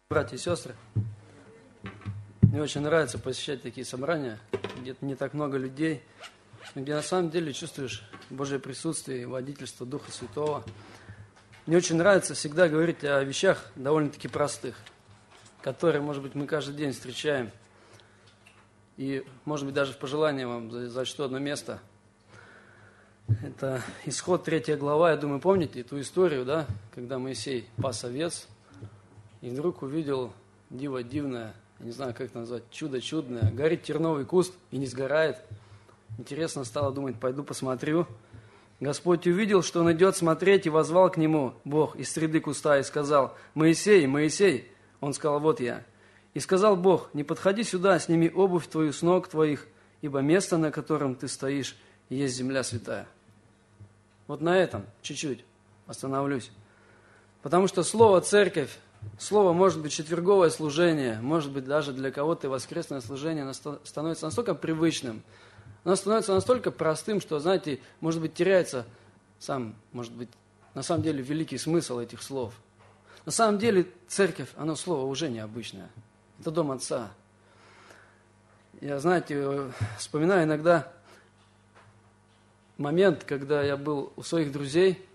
Братья и сестры, мне очень нравится посещать такие собрания, где не так много людей, где на самом деле чувствуешь Божье присутствие и водительство Духа Святого. Мне очень нравится всегда говорить о вещах довольно-таки простых, которые, может быть, мы каждый день встречаем. И, может быть, даже в пожелании вам зачту одно место. Это Исход 3 глава, я думаю, помните эту историю, да, когда Моисей пас овец, и вдруг увидел диво дивное, я не знаю, как это назвать, чудо чудное. Горит терновый куст и не сгорает. Интересно стало думать, пойду посмотрю. Господь увидел, что он идет смотреть, и возвал к нему Бог из среды куста и сказал: «Моисей, Моисей!» Он сказал: «Вот я». И сказал Бог: «Не подходи сюда, сними обувь твою с ног твоих, ибо место, на котором ты стоишь, есть земля святая». Вот на этом чуть-чуть остановлюсь. Потому что слово «церковь», слово, может быть, четверговое служение, может быть, даже для кого-то и воскресное служение становится настолько привычным, оно становится настолько простым, что, знаете, может быть, теряется сам, может быть, на самом деле великий смысл этих слов. На самом деле церковь, оно слово уже необычное. Это дом Отца. Я, знаете, вспоминаю иногда момент, когда я был у своих друзей,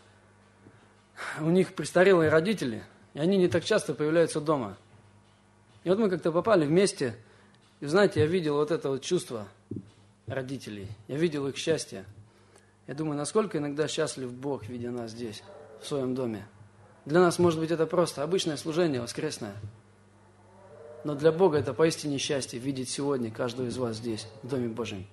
у них престарелые родители, и они не так часто появляются дома. И вот мы как-то попали вместе, и, знаете, я видел вот это вот чувство родителей, я видел их счастье. Я думаю, насколько иногда счастлив Бог, видя нас здесь, в своем доме. Для нас, может быть, это просто обычное служение воскресное, но для Бога это поистине счастье видеть сегодня каждого из вас здесь, в Доме Божьем.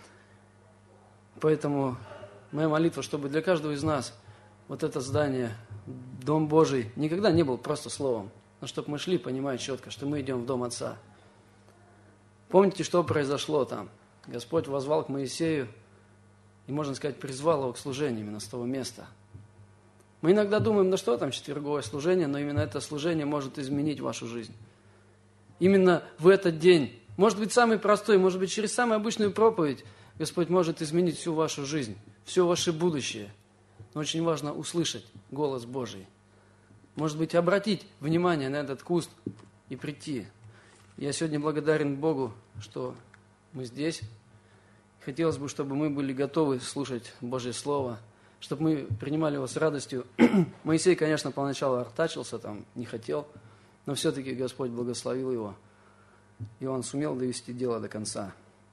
Поэтому моя молитва, чтобы для каждого из нас вот это здание, Дом Божий, никогда не был просто словом, но чтобы мы шли, понимая четко, что мы идем в Дом Отца. Помните, что произошло там? Господь воззвал к Моисею и, можно сказать, призвал его к служению именно с того места. Мы иногда думаем, да что там четверговое служение, но именно это служение может изменить вашу жизнь. Именно в этот день, может быть, самый простой, может быть, через самую обычную проповедь, Господь может изменить всю вашу жизнь, все ваше будущее. Но очень важно услышать голос Божий. Может быть, обратить внимание на этот куст и прийти. Я сегодня благодарен Богу, что мы здесь. Хотелось бы, чтобы мы были готовы слушать Божье Слово, чтобы мы принимали его с радостью. Моисей, конечно, поначалу артачился, там, не хотел, но все-таки Господь благословил его, и он сумел довести дело до конца.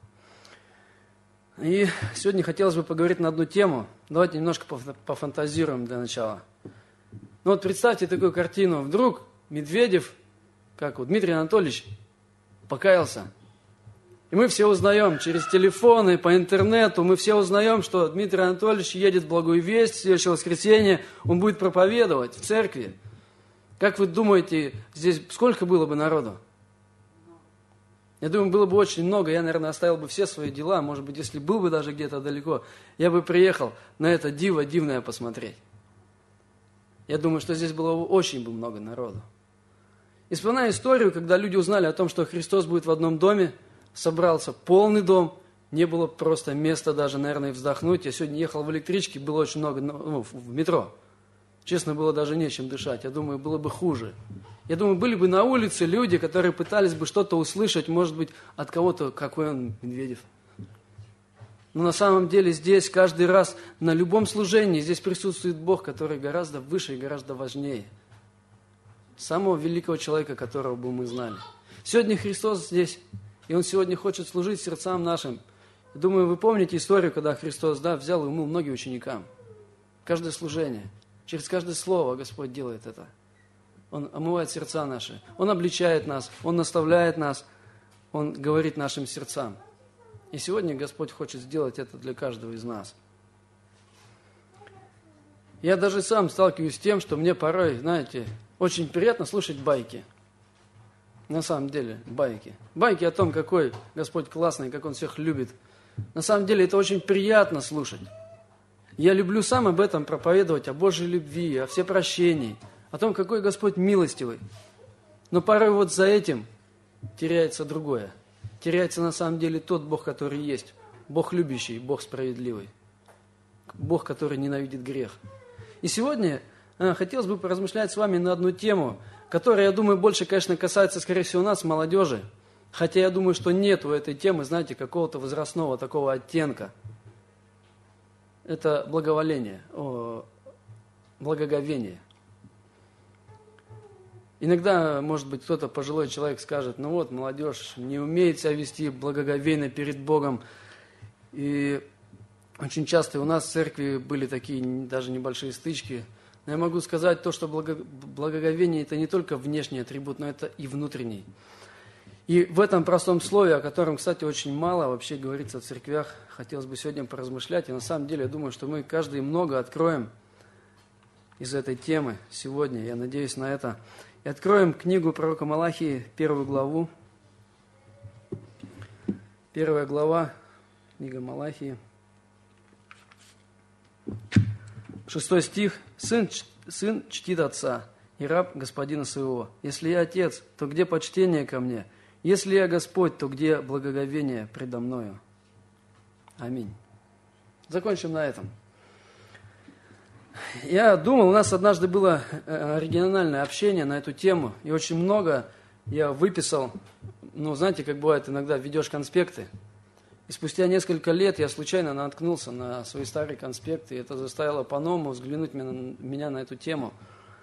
И сегодня хотелось бы поговорить на одну тему. Давайте немножко пофантазируем для начала. Ну вот представьте такую картину. Вдруг Медведев, как вот Дмитрий Анатольевич, покаялся. И мы все узнаем через телефоны, по интернету, мы все узнаем, что Дмитрий Анатольевич едет в Благую Весть, в следующее воскресенье он будет проповедовать в церкви. Как вы думаете, здесь сколько было бы народу? Я думаю, было бы очень много. Я, наверное, оставил бы все свои дела. Может быть, если был бы даже где-то далеко, я бы приехал на это диво дивное посмотреть. Я думаю, что здесь было очень бы много народу. И вспоминаю историю, когда люди узнали о том, что Христос будет в одном доме, собрался полный дом, не было просто места даже, наверное, вздохнуть. Я сегодня ехал в электричке, было очень много, в метро. Честно, было даже нечем дышать. Я думаю, было бы хуже. Я думаю, были бы на улице люди, которые пытались бы что-то услышать, может быть, от кого-то, какой он, Медведев. Но на самом деле здесь каждый раз, на любом служении, здесь присутствует Бог, который гораздо выше и гораздо важнее. Самого великого человека, которого бы мы знали. Сегодня Христос здесь, и Он сегодня хочет служить сердцам нашим. Я думаю, вы помните историю, когда Христос взял и умыл ноги ученикам. Каждое служение, через каждое слово Господь делает это. Он омывает сердца наши, Он обличает нас, Он наставляет нас, Он говорит нашим сердцам. И сегодня Господь хочет сделать это для каждого из нас. Я даже сам сталкиваюсь с тем, что мне порой, знаете, очень приятно слушать байки. На самом деле, байки. Байки о том, какой Господь классный, как Он всех любит. На самом деле, это очень приятно слушать. Я люблю сам об этом проповедовать, о Божьей любви, о всепрощении, о том, какой Господь милостивый. Но порой вот за этим теряется другое. Теряется на самом деле тот Бог, который есть. Бог любящий, Бог справедливый. Бог, который ненавидит грех. И сегодня хотелось бы поразмышлять с вами на одну тему, которая, я думаю, больше, конечно, касается, скорее всего, нас, молодежи. Хотя я думаю, что нет у этой темы, знаете, какого-то возрастного такого оттенка. Это благоволение, благоговение. Иногда, может быть, кто-то, пожилой человек, скажет: ну вот, молодежь не умеет себя вести благоговейно перед Богом. И очень часто у нас в церкви были такие даже небольшие стычки. Но я могу сказать то, что благоговение – это не только внешний атрибут, но это и внутренний. И в этом простом слове, о котором, кстати, очень мало вообще говорится в церквях, хотелось бы сегодня поразмышлять. И на самом деле, я думаю, что мы каждый много откроем из этой темы сегодня. Я надеюсь на это. И откроем книгу пророка Малахии, 1 главу. 1 глава, книга Малахии. 6 стих. «Сын чтит отца, и раб господина своего. Если я отец, то где почтение ко мне? Если я Господь, то где благоговение предо мною?» Аминь. Закончим на этом. Я думал, у нас однажды было оригинальное общение на эту тему, и очень много я выписал. Ну, знаете, как бывает, иногда ведешь конспекты, и спустя несколько лет я случайно наткнулся на свои старые конспекты, и это заставило по-новому взглянуть меня на эту тему.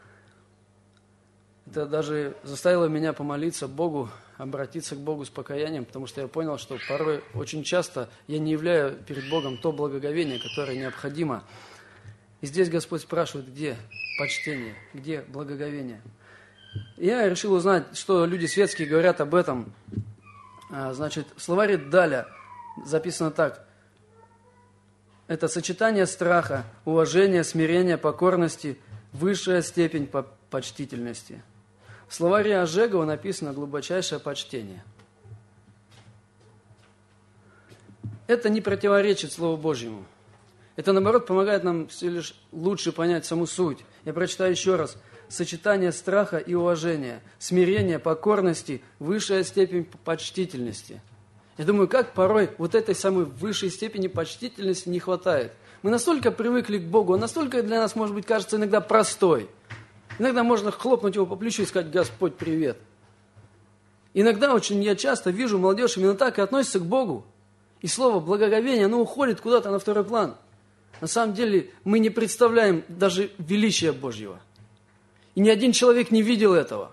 Это даже заставило меня помолиться Богу, обратиться к Богу с покаянием, потому что я понял, что порой очень часто я не являю перед Богом то благоговение, которое необходимо. И здесь Господь спрашивает, где почтение, где благоговение. И я решил узнать, что люди светские говорят об этом. Значит, в словаре Даля записано так. Это сочетание страха, уважения, смирения, покорности, высшая степень почтительности. В словаре Ожегова написано глубочайшее почтение. Это не противоречит Слову Божьему. Это, наоборот, помогает нам все лишь лучше понять саму суть. Я прочитаю еще раз. Сочетание страха и уважения, смирения, покорности, высшая степень почтительности. Я думаю, как порой вот этой самой высшей степени почтительности не хватает. Мы настолько привыкли к Богу, он настолько для нас, может быть, кажется иногда простой. Иногда можно хлопнуть его по плечу и сказать: «Господь, привет». Иногда, очень я часто вижу, молодежь именно так и относится к Богу. И слово благоговение, оно уходит куда-то на второй план. На самом деле мы не представляем даже величия Божьего. И ни один человек не видел этого.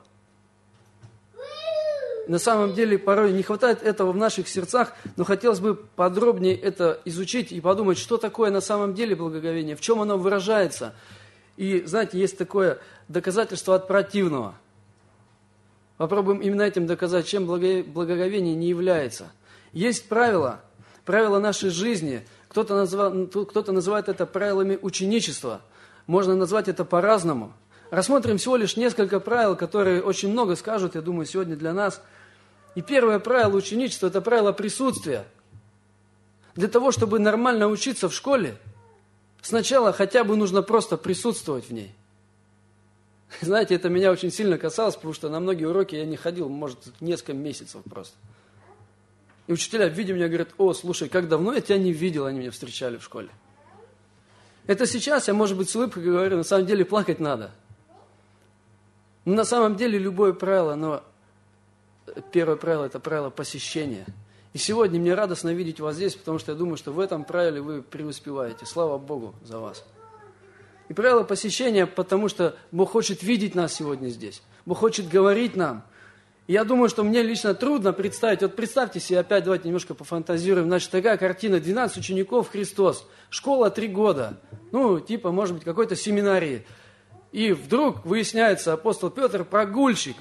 На самом деле порой не хватает этого в наших сердцах, но хотелось бы подробнее это изучить и подумать, что такое на самом деле благоговение, в чем оно выражается. И, знаете, есть такое доказательство от противного. Попробуем именно этим доказать, чем благоговение не является. Есть правила нашей жизни. Кто-то называет это правилами ученичества. Можно назвать это по-разному. Рассмотрим всего лишь несколько правил, которые очень много скажут, я думаю, сегодня для нас. И первое правило ученичества – это правило присутствия. Для того, чтобы нормально учиться в школе, сначала хотя бы нужно просто присутствовать в ней. Знаете, это меня очень сильно касалось, потому что на многие уроки я не ходил, может, несколько месяцев просто. И учителя, видя меня, говорят: «О, слушай, как давно я тебя не видел», они меня встречали в школе. Это сейчас я, может быть, с улыбкой говорю, на самом деле плакать надо. Но на самом деле любое правило, но первое правило – это правило посещения. И сегодня мне радостно видеть вас здесь, потому что я думаю, что в этом правиле вы преуспеваете. Слава Богу за вас. И правило посещения, потому что Бог хочет видеть нас сегодня здесь. Бог хочет говорить нам. И я думаю, что мне лично трудно представить. Вот представьте себе, опять давайте немножко пофантазируем. Значит, такая картина: 12 учеников, Христос, школа 3 года. Ну, типа, может быть, какой-то семинарии. И вдруг выясняется, апостол Петр прогульщик.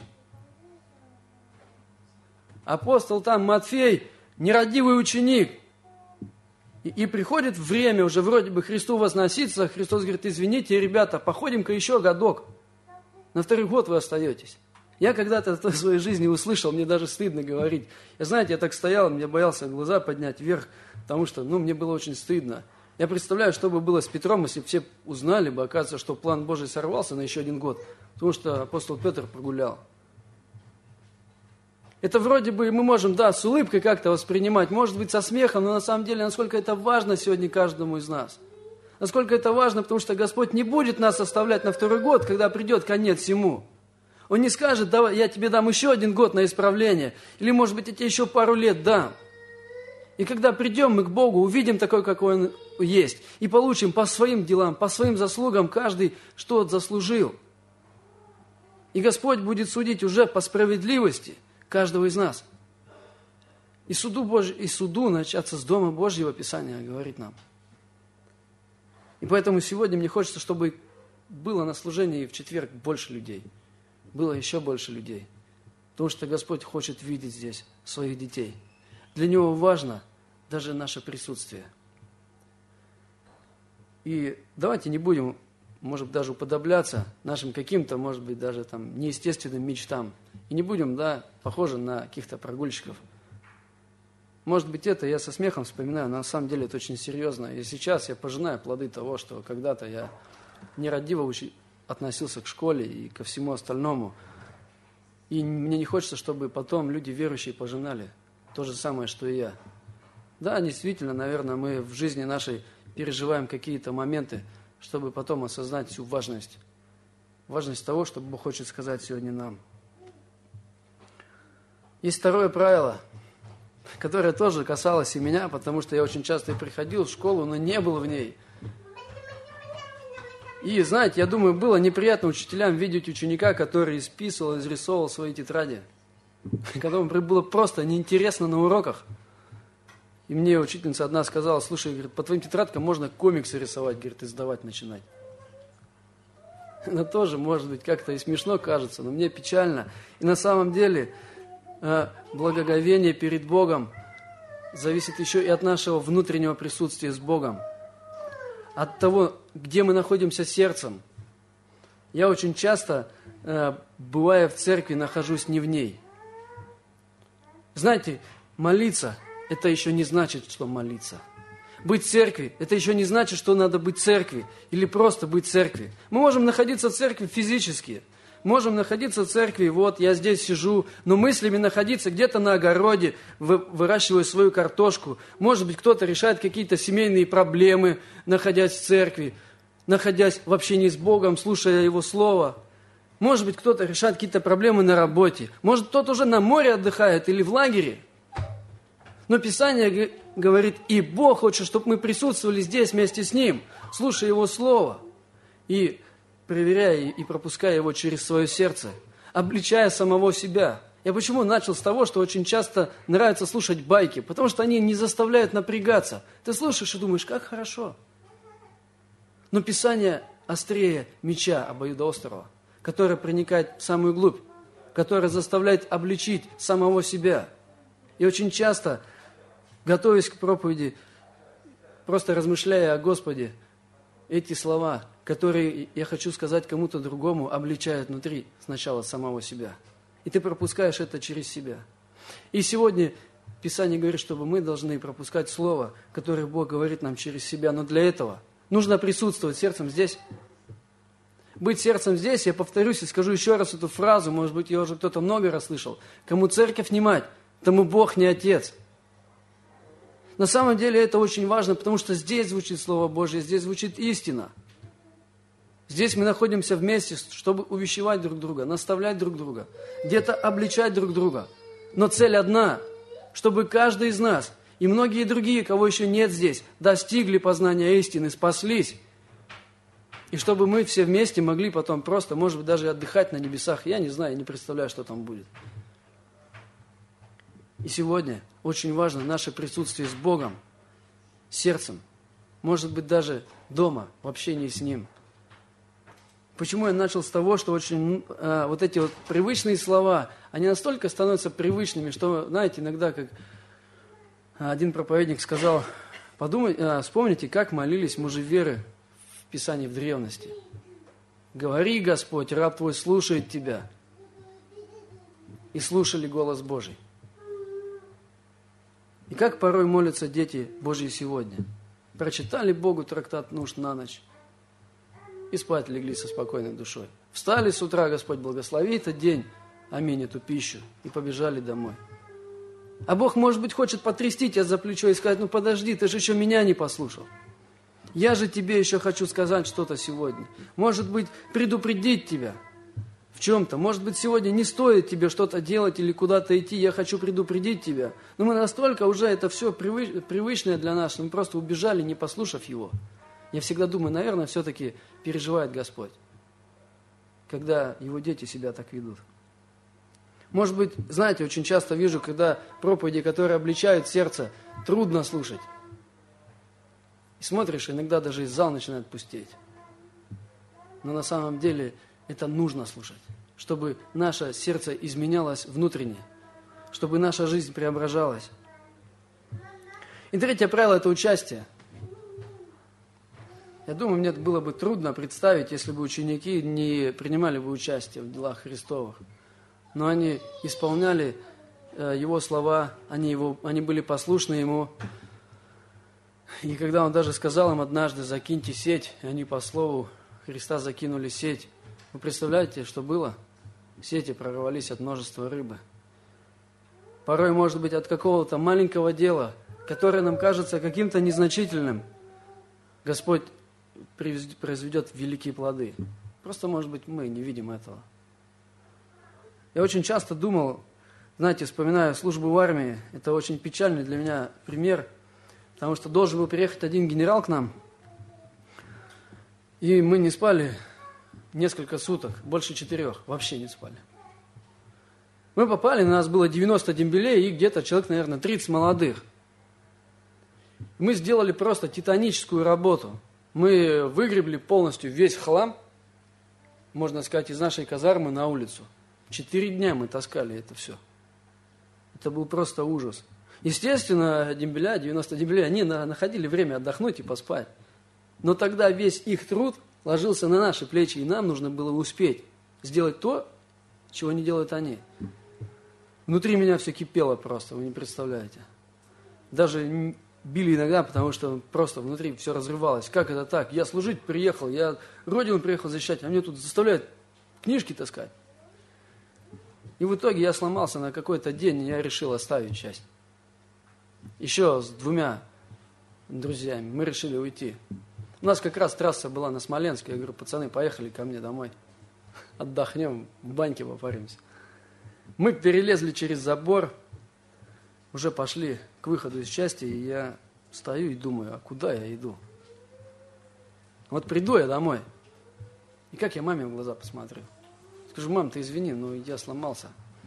Апостол там Матфей нерадивый ученик. И приходит время, уже вроде бы Христу возноситься. Христос говорит: извините, ребята, походим-ка еще годок. На 2-й год вы остаетесь. Я когда-то в своей жизни услышал, мне даже стыдно говорить. Знаете, я так стоял, мне боялся глаза поднять вверх, потому что, мне было очень стыдно. Я представляю, что бы было с Петром, если бы все узнали бы, оказывается, что план Божий сорвался на еще 1 год, потому что апостол Петр прогулял. Это вроде бы мы можем, с улыбкой как-то воспринимать, может быть, со смехом, но на самом деле, насколько это важно сегодня каждому из нас. Насколько это важно, потому что Господь не будет нас оставлять на 2-й год, когда придет конец всему. Он не скажет: давай, я тебе дам еще 1 год на исправление, или, может быть, я тебе еще пару лет дам. И когда придем мы к Богу, увидим такой, какой Он есть, и получим по своим делам, по своим заслугам каждый, что Он заслужил. И Господь будет судить уже по справедливости каждого из нас. И суду начаться с Дома Божьего, Писание говорит нам. И поэтому сегодня мне хочется, чтобы было на служении в четверг больше людей. Было еще больше людей. Потому что Господь хочет видеть здесь своих детей. Для Него важно даже наше присутствие. И давайте не будем, может быть, даже уподобляться нашим каким-то, может быть, даже там неестественным мечтам. И не будем, похожи на каких-то прогульщиков. Может быть, это я со смехом вспоминаю, но на самом деле это очень серьезно. И сейчас я пожинаю плоды того, что когда-то я нерадиво относился к школе и ко всему остальному. И мне не хочется, чтобы потом люди верующие пожинали то же самое, что и я. Да, действительно, наверное, мы в жизни нашей переживаем какие-то моменты, чтобы потом осознать всю важность того, что Бог хочет сказать сегодня нам. Есть второе правило, которое тоже касалось и меня, потому что я очень часто приходил в школу, но не был в ней. И, знаете, я думаю, было неприятно учителям видеть ученика, который исписывал, изрисовывал свои тетради, которому было просто неинтересно на уроках. И мне учительница одна сказала: слушай, говорит, по твоим тетрадкам можно комиксы рисовать, говорит, издавать начинать. Это тоже, может быть, как-то и смешно кажется, но мне печально. И на самом деле благоговение перед Богом зависит еще и от нашего внутреннего присутствия с Богом. От того, где мы находимся сердцем. Я очень часто, бывая в церкви, нахожусь не в ней. Знаете, молиться – это еще не значит, что молиться. Быть в церкви – это еще не значит, что надо быть в церкви или просто быть в церкви. Мы можем находиться в церкви физически. Можем находиться в церкви, вот я здесь сижу, но мыслями находиться где-то на огороде, выращивая свою картошку. Может быть, кто-то решает какие-то семейные проблемы, находясь в церкви, находясь в общении с Богом, слушая Его Слово. Может быть, кто-то решает какие-то проблемы на работе. Может, кто-то уже на море отдыхает или в лагере. Но Писание говорит, и Бог хочет, чтобы мы присутствовали здесь вместе с Ним, слушая Его Слово. И проверяя и пропуская его через свое сердце, обличая самого себя. Я почему начал с того, что очень часто нравится слушать байки? Потому что они не заставляют напрягаться. Ты слушаешь и думаешь, как хорошо. Но Писание острее меча обоюдоострого, которое проникает в самую глубь, которое заставляет обличить самого себя. И очень часто, готовясь к проповеди, просто размышляя о Господе, эти слова, которые я хочу сказать кому-то другому, обличают внутри сначала самого себя. И ты пропускаешь это через себя. И сегодня Писание говорит, чтобы мы должны пропускать Слово, которое Бог говорит нам через себя. Но для этого нужно присутствовать сердцем здесь. Быть сердцем здесь, я повторюсь и скажу еще раз эту фразу, может быть, ее уже кто-то много раз слышал. Кому церковь не мать, тому Бог не отец. На самом деле это очень важно, потому что здесь звучит Слово Божье, здесь звучит истина. Здесь мы находимся вместе, чтобы увещевать друг друга, наставлять друг друга, где-то обличать друг друга. Но цель одна, чтобы каждый из нас и многие другие, кого еще нет здесь, достигли познания истины, спаслись. И чтобы мы все вместе могли потом просто, может быть, даже отдыхать на небесах. Я не знаю, не представляю, что там будет. И сегодня очень важно наше присутствие с Богом, сердцем, может быть, даже дома, в общении с Ним. Почему я начал с того, что очень вот эти вот привычные слова, они настолько становятся привычными, что, знаете, иногда, как один проповедник сказал, вспомните, как молились мужи веры в Писании в древности. «Говори, Господь, раб Твой слушает Тебя». И слушали голос Божий. И как порой молятся дети Божьи сегодня. Прочитали Богу трактат нужд на ночь и спать легли со спокойной душой. Встали с утра, Господь благослови этот день, аминь, эту пищу, и побежали домой. А Бог, может быть, хочет потрясти тебя за плечо и сказать, ну подожди, ты же еще меня не послушал. Я же тебе еще хочу сказать что-то сегодня. Может быть, предупредить тебя. в чем-то. Может быть, сегодня не стоит тебе что-то делать или куда-то идти, я хочу предупредить тебя. Но мы настолько уже это все привычное для нас, что мы просто убежали, не послушав Его. Я всегда думаю, наверное, все-таки переживает Господь, когда Его дети себя так ведут. Может быть, знаете, очень часто вижу, когда проповеди, которые обличают сердце, трудно слушать. И смотришь, иногда даже и зал начинает пустеть. Но на самом деле это нужно слушать, чтобы наше сердце изменялось внутренне, чтобы наша жизнь преображалась. И третье правило – это участие. Я думаю, мне было бы трудно представить, если бы ученики не принимали бы участие в делах Христовых. Но они исполняли Его слова, они были послушны Ему. И когда Он даже сказал им однажды: закиньте сеть, и они по слову Христа закинули сеть. Вы представляете, что было? Сети прорвались от множества рыбы. Порой, может быть, от какого-то маленького дела, которое нам кажется каким-то незначительным, Господь произведет великие плоды. Просто, может быть, мы не видим этого. Я очень часто думал, знаете, вспоминая службу в армии, это очень печальный для меня пример, потому что должен был приехать один генерал к нам, и мы не спали несколько суток, больше 4, вообще не спали. Мы попали, у нас было 90 дембелей и где-то человек, наверное, 30 молодых. Мы сделали просто титаническую работу. Мы выгребли полностью весь хлам, можно сказать, из нашей казармы на улицу. 4 дня мы таскали это все. Это был просто ужас. Естественно, 90 дембелей, они находили время отдохнуть и поспать. Но тогда весь их труд ложился на наши плечи, и нам нужно было успеть сделать то, чего не делают они. Внутри меня все кипело просто, вы не представляете. Даже били иногда, потому что просто внутри все разрывалось. Как это так? Я служить приехал, я Родину приехал защищать, а мне тут заставляют книжки таскать. И в итоге я сломался на какой-то день, и я решил оставить часть. Еще с 2 друзьями мы решили уйти. У нас как раз трасса была на Смоленске. Я говорю: пацаны, поехали ко мне домой. Отдохнем, в баньке попаримся. Мы перелезли через забор, уже пошли к выходу из части, и я стою и думаю, а куда я иду? Вот приду я домой, и как я маме в глаза посмотрю? Скажу: мам, ты извини, но я сломался.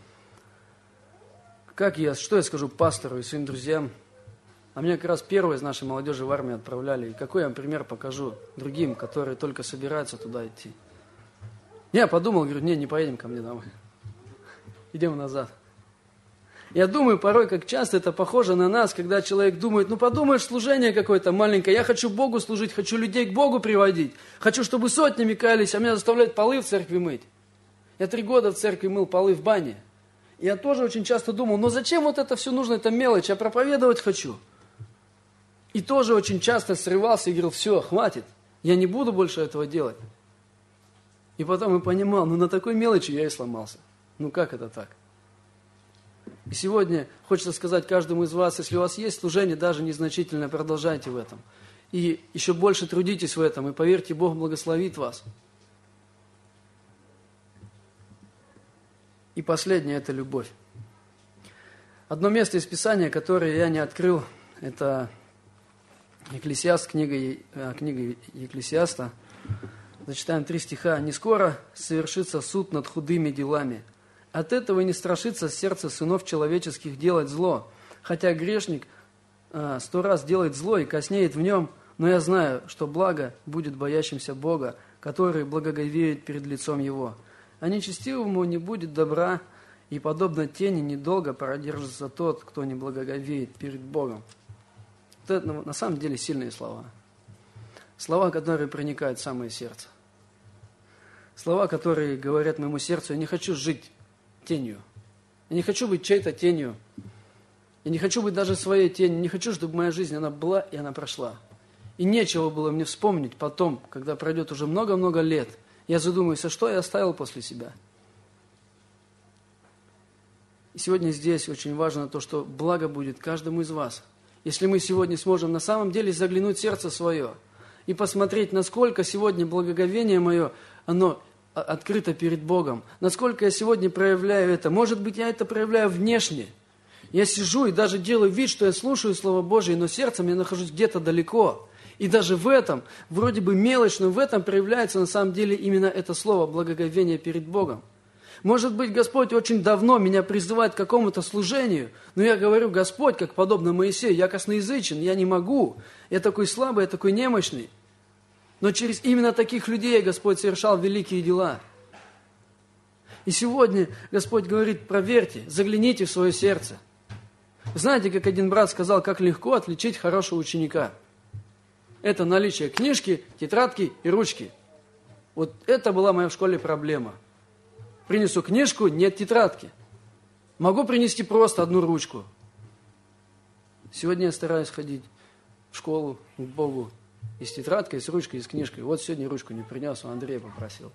Что я скажу пастору и своим друзьям? А меня как раз первые из нашей молодежи в армию отправляли. И какой я пример покажу другим, которые только собираются туда идти? Я подумал, говорю: не поедем ко мне домой. Идем назад. Я думаю, порой, как часто это похоже на нас, когда человек думает: подумаешь, служение какое-то маленькое, я хочу Богу служить, хочу людей к Богу приводить, хочу, чтобы сотнями каялись, а меня заставляют полы в церкви мыть. Я 3 года в церкви мыл полы в бане. И я тоже очень часто думал: зачем вот это все нужно, это мелочь, я проповедовать хочу. И тоже очень часто срывался и говорил: все, хватит, я не буду больше этого делать. И потом я понимал, на такой мелочи я и сломался. Как это так? И сегодня хочется сказать каждому из вас: если у вас есть служение, даже незначительное, продолжайте в этом. И еще больше трудитесь в этом, и поверьте, Бог благословит вас. И последнее – это любовь. Одно место из Писания, которое я не открыл, это Екклесиаст, книга Екклесиаста. Зачитаем 3 стиха. «Не скоро совершится суд над худыми делами. От этого не страшится сердце сынов человеческих делать зло. Хотя грешник 100 раз делает зло и коснеет в нем, но я знаю, что благо будет боящимся Бога, который благоговеет перед лицом Его. А нечестивому не будет добра, и подобно тени недолго продержится тот, кто не благоговеет перед Богом». Вот это на самом деле сильные слова. Слова, которые проникают в самое сердце. Слова, которые говорят моему сердцу: я не хочу жить тенью. Я не хочу быть чьей-то тенью. Я не хочу быть даже своей тенью. Не хочу, чтобы моя жизнь, она была и она прошла. И нечего было мне вспомнить потом, когда пройдет уже много-много лет. Я задумаюсь, а что я оставил после себя? И сегодня здесь очень важно то, что благо будет каждому из вас. Если мы сегодня сможем на самом деле заглянуть в сердце свое и посмотреть, насколько сегодня благоговение мое, оно открыто перед Богом. Насколько я сегодня проявляю это. Может быть, я это проявляю внешне. Я сижу и даже делаю вид, что я слушаю Слово Божие, но сердцем я нахожусь где-то далеко. И даже в этом, вроде бы мелочь, но в этом проявляется на самом деле именно это слово благоговение перед Богом. Может быть, Господь очень давно меня призывает к какому-то служению, но я говорю: Господь, как подобно Моисею, я косноязычен, я не могу, я такой слабый, я такой немощный. Но через именно таких людей Господь совершал великие дела. И сегодня Господь говорит: проверьте, загляните в свое сердце. Знаете, как один брат сказал, как легко отличить хорошего ученика? Это наличие книжки, тетрадки и ручки. Вот это была моя в школе проблема. Принесу книжку, нет тетрадки. Могу принести просто одну ручку. Сегодня я стараюсь ходить в школу, к Богу, и с тетрадкой, и с ручкой, и с книжкой. Вот сегодня ручку не принес, у Андрея попросил.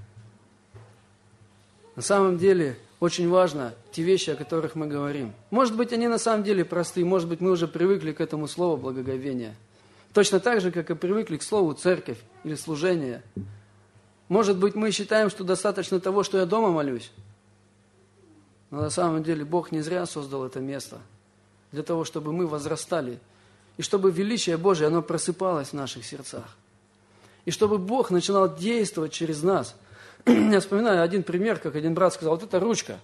На самом деле, очень важно те вещи, о которых мы говорим. Может быть, они на самом деле простые, может быть, мы уже привыкли к этому слову благоговения. Точно так же, как и привыкли к слову церковь или служение. Может быть, мы считаем, что достаточно того, что я дома молюсь. Но на самом деле Бог не зря создал это место. Для того, чтобы мы возрастали. И чтобы величие Божие, оно просыпалось в наших сердцах. И чтобы Бог начинал действовать через нас. Я вспоминаю один пример, как один брат сказал: вот эта ручка.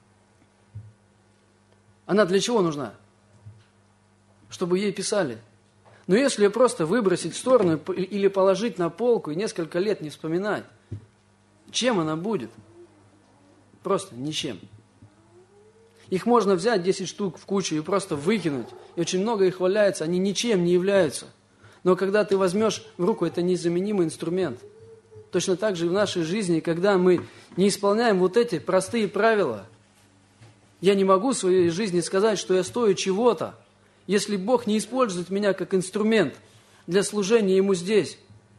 Она для чего нужна? Чтобы ей писали. Но если ее просто выбросить в сторону или положить на полку и несколько лет не вспоминать, чем она будет? Просто ничем. Их можно взять 10 штук в кучу и просто выкинуть. И очень много их валяется, они ничем не являются. Но когда ты возьмешь в руку, это незаменимый инструмент. Точно так же и в нашей жизни, когда мы не исполняем вот эти простые правила. Я не могу в своей жизни сказать, что я стою чего-то, если Бог не использует меня как инструмент для служения Ему здесь.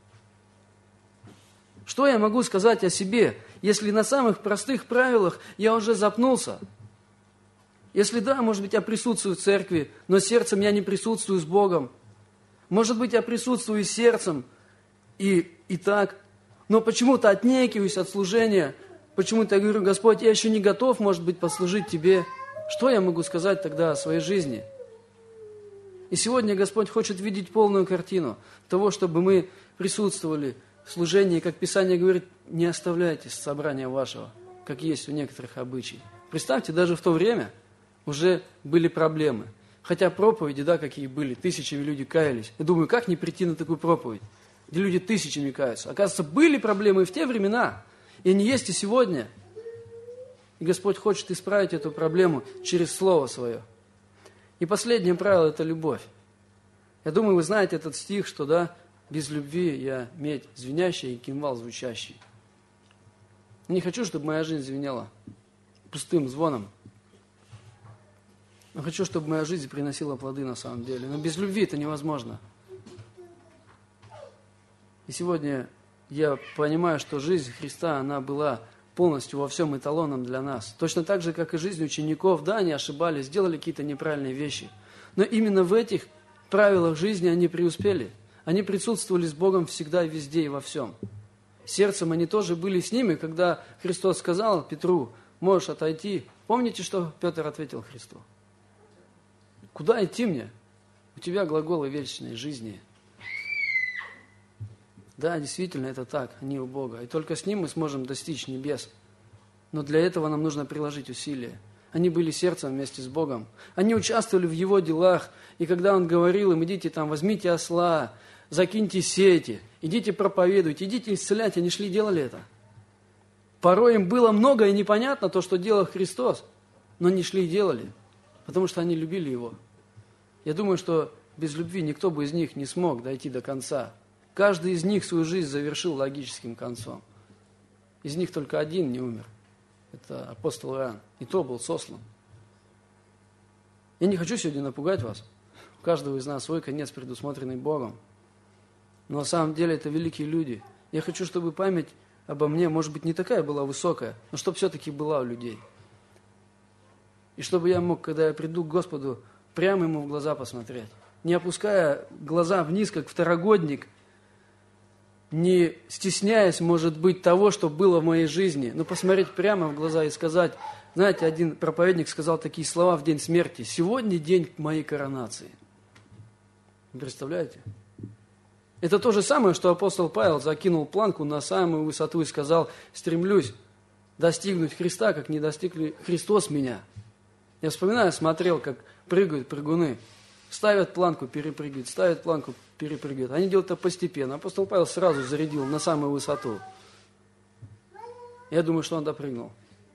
Что я могу сказать о себе, если на самых простых правилах я уже запнулся? Если да, может быть, я присутствую в церкви, но сердцем я не присутствую с Богом. Может быть, я присутствую сердцем и так, но почему-то отнекиваюсь от служения, почему-то я говорю: Господь, я еще не готов, может быть, послужить Тебе. Что я могу сказать тогда о своей жизни? И сегодня Господь хочет видеть полную картину того, чтобы мы присутствовали в служении, как Писание говорит: не оставляйте собрания вашего, как есть у некоторых обычаев. Представьте, даже в то время уже были проблемы. Хотя проповеди, да, какие были, тысячами люди каялись. Я думаю, как не прийти на такую проповедь, где люди тысячами каются? Оказывается, были проблемы и в те времена, и они есть и сегодня. И Господь хочет исправить эту проблему через Слово Свое. И последнее правило – это любовь. Я думаю, вы знаете этот стих, что да, без любви я медь звенящая и кимвал звучащий. Я не хочу, чтобы моя жизнь звенела пустым звоном. Но хочу, чтобы моя жизнь приносила плоды на самом деле. Но без любви это невозможно. И сегодня я понимаю, что жизнь Христа, она была полностью во всем эталоном для нас. Точно так же, как и жизнь учеников. Да, они ошибались, сделали какие-то неправильные вещи. Но именно в этих правилах жизни они преуспели. Они присутствовали с Богом всегда, везде и во всем. Сердцем они тоже были с ними, когда Христос сказал Петру: можешь отойти. Помните, что Петр ответил Христу? Куда идти мне? У тебя глаголы вечной жизни. Да, действительно, это так, они у Бога. И только с Ним мы сможем достичь небес. Но для этого нам нужно приложить усилия. Они были сердцем вместе с Богом. Они участвовали в Его делах. И когда Он говорил им: идите там, возьмите осла, закиньте сети, идите проповедуйте, идите исцелять, они шли и делали это. Порой им было много и непонятно то, что делал Христос, но они шли и делали, потому что они любили Его. Я думаю, что без любви никто бы из них не смог дойти до конца. Каждый из них свою жизнь завершил логическим концом. Из них только один не умер. Это апостол Иоанн. И то был сослан. Я не хочу сегодня напугать вас. У каждого из нас свой конец, предусмотренный Богом. Но на самом деле это великие люди. Я хочу, чтобы память обо мне, может быть, не такая была высокая, но чтобы все-таки была у людей. И чтобы я мог, когда я приду к Господу, прямо Ему в глаза посмотреть. Не опуская глаза вниз, как второгодник, не стесняясь, может быть, того, что было в моей жизни, но посмотреть прямо в глаза и сказать, знаете, один проповедник сказал такие слова в день смерти: «Сегодня день моей коронации». Вы представляете? Это то же самое, что апостол Павел закинул планку на самую высоту и сказал: «Стремлюсь достигнуть Христа, как не достиг Христос меня». Я вспоминаю, смотрел, как прыгают прыгуны. Ставят планку, перепрыгивают, ставят планку, перепрыгивают. Они делают это постепенно. Апостол Павел сразу зарядил на самую высоту. Я думаю, что он допрыгнул.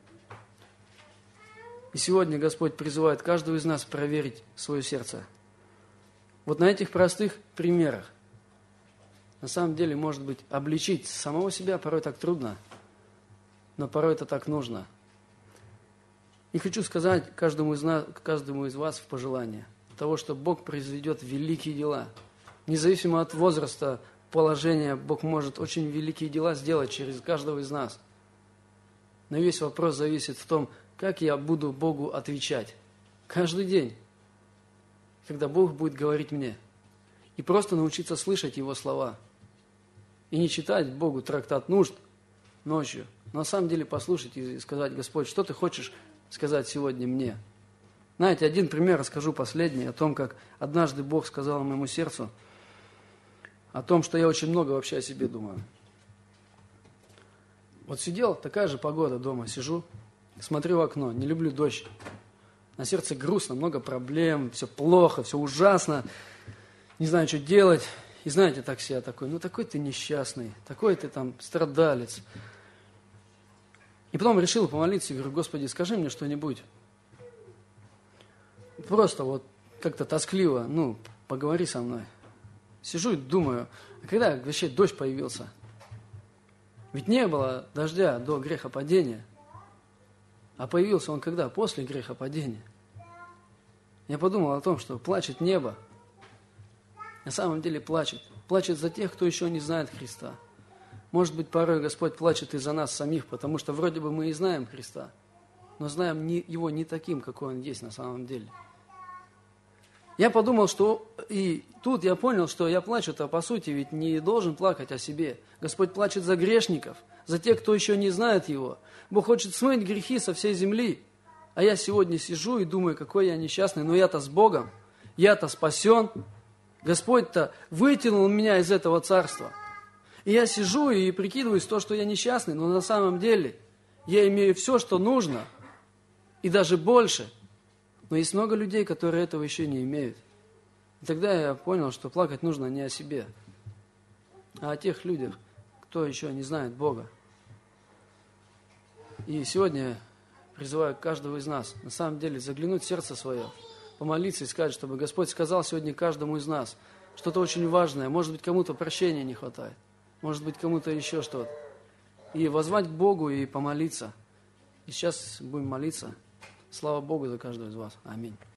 И сегодня Господь призывает каждого из нас проверить свое сердце. Вот на этих простых примерах. На самом деле, может быть, обличить самого себя порой так трудно, но порой это так нужно. И хочу сказать каждому из вас в пожелание того, что Бог произведет великие дела. Независимо от возраста, положения, Бог может очень великие дела сделать через каждого из нас. Но весь вопрос зависит в том, как я буду Богу отвечать каждый день, когда Бог будет говорить мне. И просто научиться слышать Его слова. И не читать Богу трактат нужд ночью, но на самом деле послушать и сказать: Господь, что Ты хочешь сказать сегодня мне? Знаете, один пример расскажу последний, о том, как однажды Бог сказал моему сердцу, о том, что я очень много вообще о себе думаю. Вот сидел, такая же погода дома, сижу, смотрю в окно, не люблю дождь. На сердце грустно, много проблем, все плохо, все ужасно, не знаю, что делать. И знаете, так себя такой, такой ты несчастный, такой ты там страдалец. И потом решил помолиться и говорю: Господи, скажи мне что-нибудь. Просто вот как-то тоскливо, поговори со мной. Сижу и думаю, а когда вообще дождь появился? Ведь не было дождя до грехопадения. А появился он когда? После грехопадения. Я подумал о том, что плачет небо. На самом деле плачет. Плачет за тех, кто еще не знает Христа. Может быть, порой Господь плачет и за нас самих, потому что вроде бы мы и знаем Христа, но знаем Его не таким, какой Он есть на самом деле. Я подумал, что и тут я понял, что я плачу-то, по сути, ведь не должен плакать о себе. Господь плачет за грешников, за тех, кто еще не знает Его. Бог хочет смыть грехи со всей земли. А я сегодня сижу и думаю, какой я несчастный, но я-то с Богом, я-то спасен. Господь-то вытянул меня из этого царства. И я сижу и прикидываюсь то, что я несчастный, но на самом деле я имею все, что нужно, и даже больше. Но есть много людей, которые этого еще не имеют. И тогда я понял, что плакать нужно не о себе, а о тех людях, кто еще не знает Бога. И сегодня призываю каждого из нас, на самом деле, заглянуть в сердце свое, помолиться и сказать, чтобы Господь сказал сегодня каждому из нас что-то очень важное. Может быть, кому-то прощения не хватает, может быть, кому-то еще что-то. И воззвать к Богу и помолиться. И сейчас будем молиться. Слава Богу за каждого из вас. Аминь.